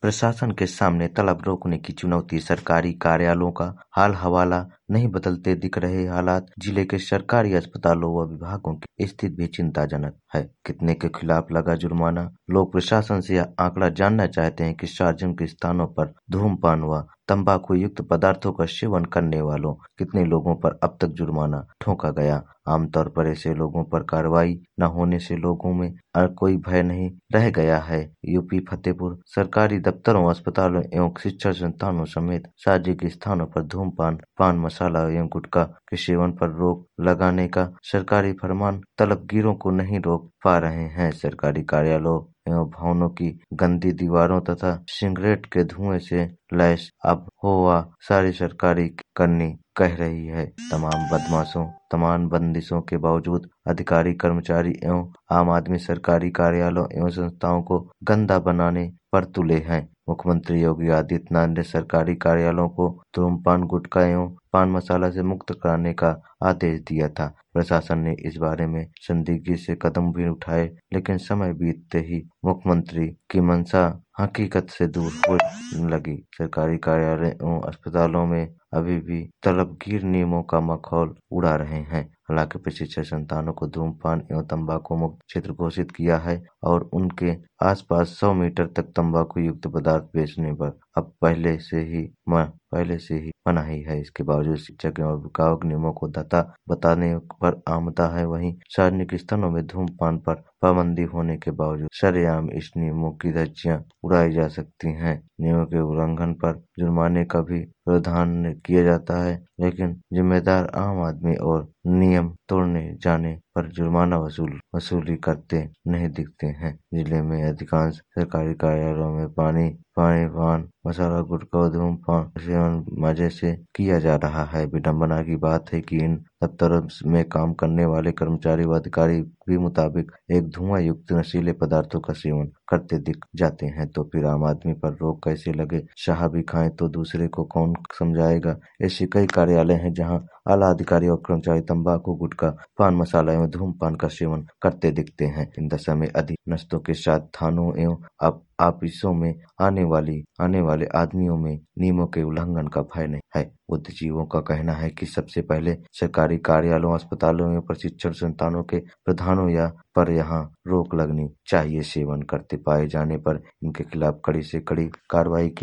प्रशासन के सामने तलब रोकने की चुनौती, सरकारी कार्यालयों का हाल-हवाला नहीं बदलते दिख रहे हालात, जिले के सरकारी अस्पतालों व विभागों की स्थिति भी चिंताजनक है। कितने के खिलाफ लगा जुर्माना? लोग प्रशासन से यह आंकड़ा जानना चाहते हैं कि सार्वजनिक स्थानों पर धूम्रपान व तंबाकू युक्त पदार्थों का सेवन करने वालों कितने लोगों पर अब तक जुर्माना ठोका गया। आमतौर पर ऐसे लोगों पर कार्रवाई न होने से लोगों में कोई भय नहीं रह गया है। यूपी फतेहपुर सरकारी दफ्तरों, अस्पतालों एवं शिक्षण संस्थानों समेत सार्वजनिक स्थानों पर धूम्रपान, पान मसाला एवं गुटखा के सेवन पर रोक लगाने का सरकारी फरमान तलबगीरों को नहीं रोक पा रहे हैं। सरकारी कार्यालयों एवं भवनों की गंदी दीवारों तथा सिगरेट के धुएं से लैस अब हुआ सारी सरकारी करनी कह रही है। तमाम बंदिशों के बावजूद अधिकारी, कर्मचारी एवं आम आदमी सरकारी कार्यालयों एवं संस्थाओं को गंदा बनाने पर तुले हैं। मुख्यमंत्री योगी आदित्यनाथ ने सरकारी कार्यालयों को धूम्रपान, गुटखा एवं पान मसाला से मुक्त कराने का आदेश दिया था। प्रशासन ने इस बारे में संदिग्धि से कदम भी उठाए, लेकिन समय बीतते ही मुख्यमंत्री की मंशा हकीकत से दूर होने लगी। सरकारी कार्यालय एवं अस्पतालों में अभी भी तलबगीर नियमों का मखौल उड़ा रहे हैं। हालांकि प्रशिक्षण संस्थानों को धूम्रपान एवं तंबाकू मुक्त क्षेत्र घोषित किया है और उनके आसपास 100 मीटर तक तंबाकू युक्त पदार्थ बेचने पर अब पहले से ही मनाही है। इसके बावजूद शिक्षक एवं अभिभावक नियमों को बताने पर आमदा है। वहीं सार्वजनिक स्थानों में धूम्रपान पर पाबंदी होने के बावजूद सरेआम इस नियमों की धज्जियां उड़ाई जा सकती हैं। नियमों के उल्लंघन पर जुर्माने का भी प्रावधान किया जाता है, लेकिन जिम्मेदार आम आदमी और नियम तोड़ने जाने पर जुर्माना वसूली करते नहीं दिखते हैं। जिले में अधिकांश सरकारी कार्यालयों में पान मसाला, गुटखा और धूम्रपान सेवन मजे से किया जा रहा है। विडंबना की बात है कि इन दफ्तरों में काम करने वाले कर्मचारी व अधिकारी भी मुताबिक एक धुआं युक्त नशीले पदार्थों का सेवन करते दिख जाते हैं, तो फिर आम आदमी पर रोक कैसे लगे? शाह भी खाएं तो दूसरे को कौन समझाएगा? ऐसे कई कार्यालय हैं जहां आला अधिकारी और कर्मचारी तंबाकू, गुटखा, पान मसाला एवं धूम्रपान का सेवन करते दिखते हैं। इन दशा में अधीनस्थों के साथ थानों एवं ऑफिसों में आने वाले आदमियों में नियमों के उल्लंघन का भय नहीं है। बुद्धिजीवियों का कहना है कि सबसे पहले सरकारी कार्यालयों, अस्पतालों एवं प्रशिक्षण संस्थानों के प्रधानों पर यहाँ रोक लगनी चाहिए। सेवन करते पाए जाने पर इनके खिलाफ कड़ी से कड़ी कार्रवाई की